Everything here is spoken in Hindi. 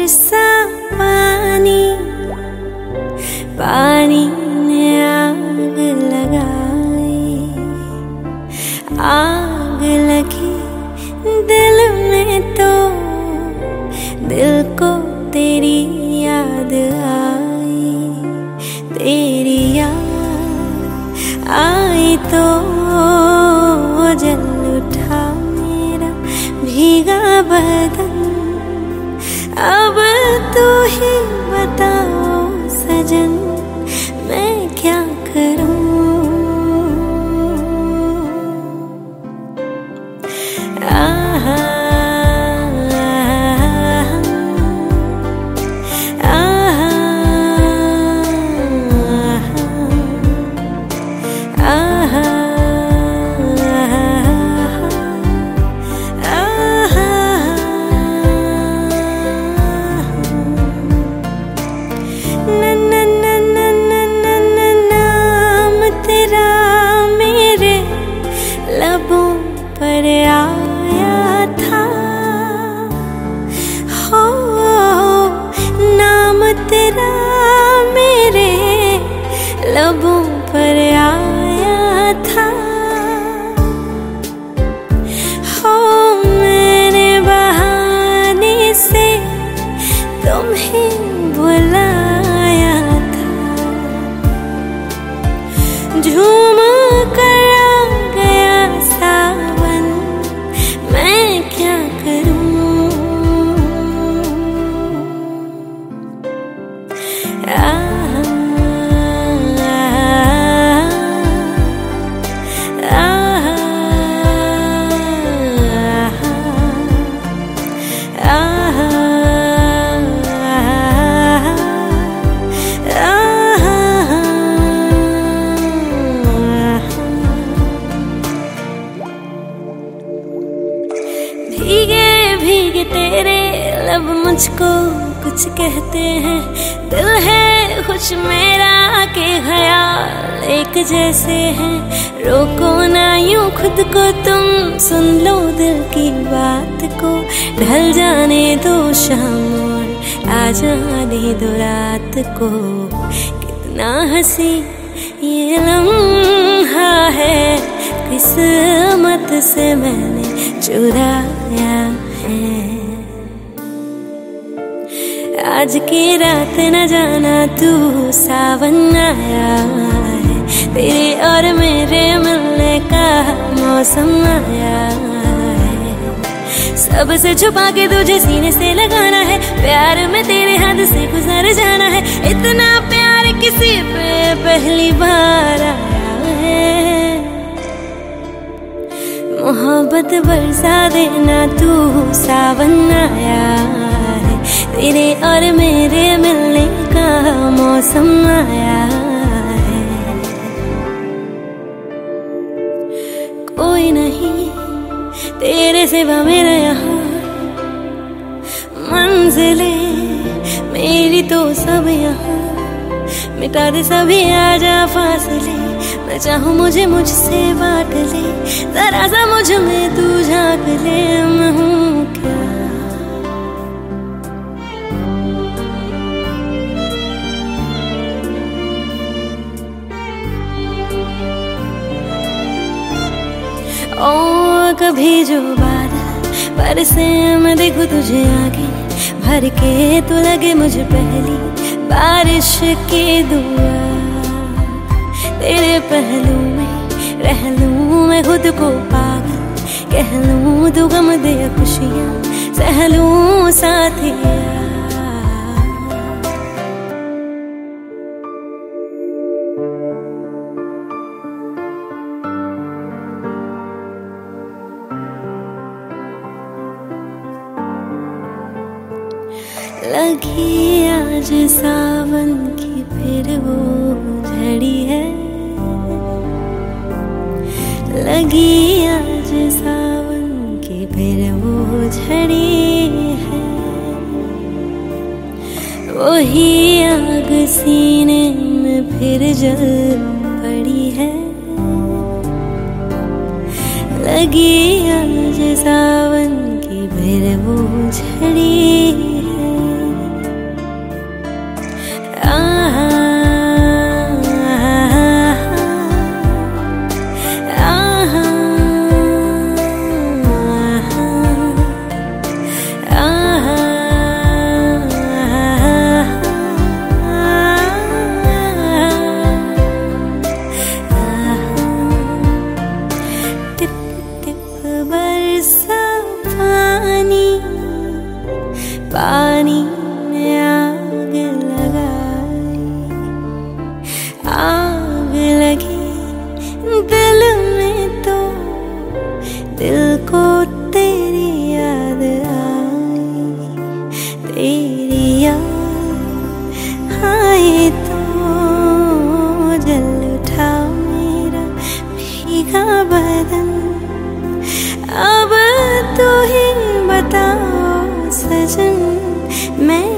सा पानी, पानी ने आग लगाई, आग लगी दिल में तो दिल को तेरी याद आई, तेरी याद आई तो जल उठा मेरा भीगा बदन। अब तू ही बताओ सजन मैं क्या करूं। आहा पर आया था, हो नाम तेरा मेरे लबों पर आया था, हो मैंने बहाने से तुम्हें बुलाया था, झूम कर भीगे भीगे तेरे लब मुझको कुछ कहते हैं, दिल है खुश मेरा के ख्याल एक जैसे हैं, रोको ना यूं खुद को तुम सुन लो दिल की बात को, ढल जाने दो शाम और आ जाने दो रात को, कितना हंसी ये लम्हा है किस्मत से मैंने चुराया है। आज की रात न जाना तू सावन आया है, तेरे और मेरे मिलने का मौसम आया है, सबसे छुपा के तुझे सीने से लगाना है, प्यार में तेरे हाथ से गुजर जाना है, इतना प्यार किसी पे पहली बार आया है, मोहब्बत बरसा देना तू सावन आया है, तेरे और मेरे मिलने का मौसम आया है, कोई नहीं तेरे सिवा मेरा यहाँ, मंजिलें मेरी तो सब यहाँ, मिटा दे सभी आजा फासले, मैं चाहूँ मुझे मुझसे बांट ले, जरा सा मुझ में तू झांक ले, मैं हूँ क्या ओ कभी जो बादल बरसे मैं देखूं तुझे आगे भर के, तो लगे मुझे पहली बारिश की दुआ, तेरे पहलू में रह लूं मैं खुद को पागल, कह लूं तू गम दे खुशियाँ सह लूं साथिया। लगी आज सावन की फिर वो झड़ी है, लगी आज सावन की फिर वो झड़ी है, वही आग सीने में फिर जल पड़ी है, लगी आज सावन की फिर वो झड़ी है। पानी में आग लगाई, आग लगी दिल में तो दिल को तेरी याद आई, तेरी याद आए तो जल उठा मेरा भीगा बदन। अब तू ही बताओ सजन, मैं